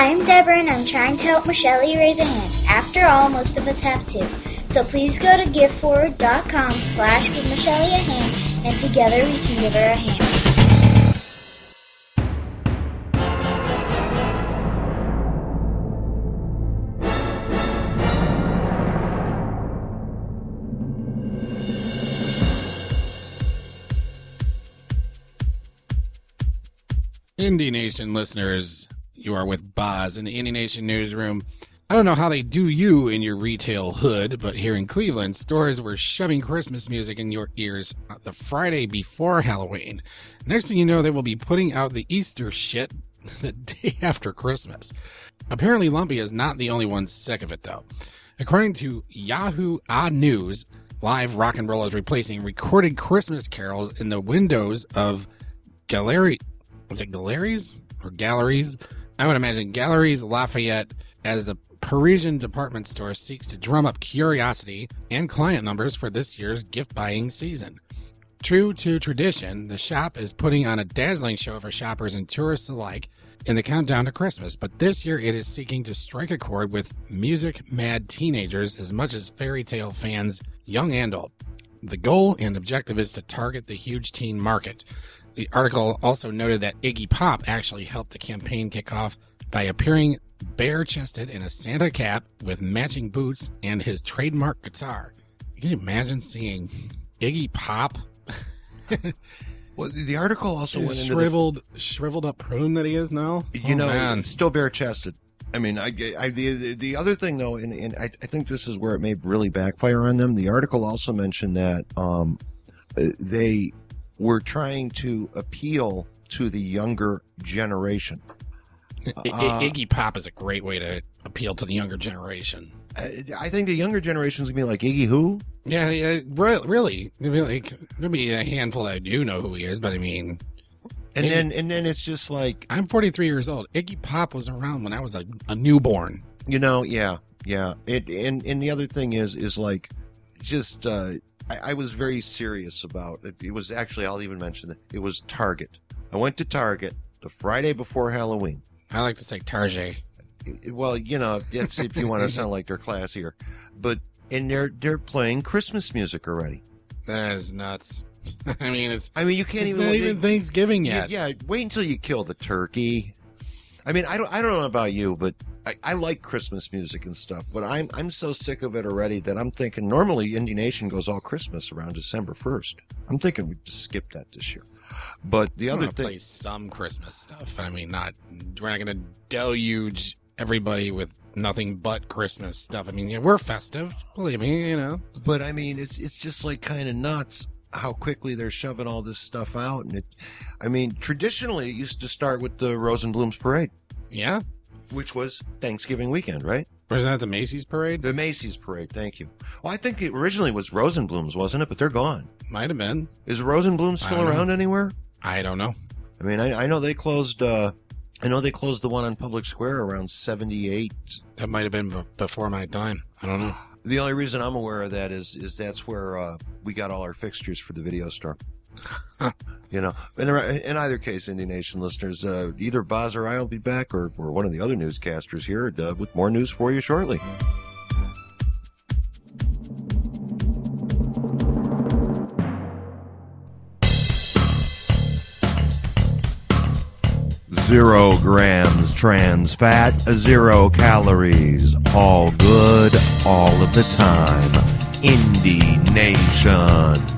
I'm Deborah and I'm trying to help Michelle raise a hand. After all, most of us have to. So please go to giveforward.com/give Michelle a hand, and together we can give her a hand. Indie Nation listeners, you are with Boz in the Indie Nation newsroom. I don't know how they do you in your retail hood, but here in Cleveland, stores were shoving Christmas music in your ears the Friday before Halloween. Next thing you know, they will be putting out the Easter shit the day after Christmas. Apparently, Lumpy is not the only one sick of it, though. According to Yahoo News, live rock and roll is replacing recorded Christmas carols in the windows of galleries or galleries? I would imagine Galeries Lafayette, as the Parisian department store seeks to drum up curiosity and client numbers for this year's gift-buying season. True to tradition, the shop is putting on a dazzling show for shoppers and tourists alike in the countdown to Christmas, but this year it is seeking to strike a chord with music-mad teenagers as much as fairy tale fans, young and old. The goal and objective is to target the huge teen market. The article also noted that Iggy Pop actually helped the campaign kick off by appearing bare-chested in a Santa cap with matching boots and his trademark guitar. Can you imagine seeing Iggy Pop? Well, the article also went into shriveled up prune that he is now. Man. Still bare-chested. I mean, the other thing though, and I think this is where it may really backfire on them. The article also mentioned that they were trying to appeal to the younger generation. Iggy Pop is a great way to appeal to the younger generation. I think the younger generation is going to be like, Iggy who? Yeah, really. There'll be a handful that do know who he is, but I mean... And then it's just like... I'm 43 years old. Iggy Pop was around when I was a newborn. Yeah. And the other thing is like, just... I was very serious about it. It was actually, I'll even mention it. It was Target. I went to Target the Friday before Halloween. I like to say Target. Well, it's if you want to sound like they're classier. And they're playing Christmas music already. That is nuts. You can't it's not even Thanksgiving yet. Yeah, wait until you kill the turkey. I don't know about you, but I like Christmas music and stuff, but I'm so sick of it already that I'm thinking normally Indie Nation goes all Christmas around December 1st. I'm thinking we just skip that this year. But the other thing, play some Christmas stuff, but we're not going to deluge everybody with nothing but Christmas stuff. We're festive, believe me, But it's just like kind of nuts how quickly they're shoving all this stuff out, and traditionally it used to start with the Rose and Blooms Parade. Yeah. Which was Thanksgiving weekend, right? Wasn't that the Macy's Parade? The Macy's Parade, thank you. Well, I think it originally was Rosenblum's, wasn't it? But they're gone. Might have been. Is Rosenblum still around anywhere? I don't know. I know they closed. I know they closed the one on Public Square around 78. That might have been before my time. I don't know. The only reason I'm aware of that is that's where we got all our fixtures for the video store. In either case, Indie Nation listeners, either Boz or I will be back, or one of the other newscasters here with more news for you shortly. Zero grams trans fat, 0 calories, all good, all of the time. Indie Nation.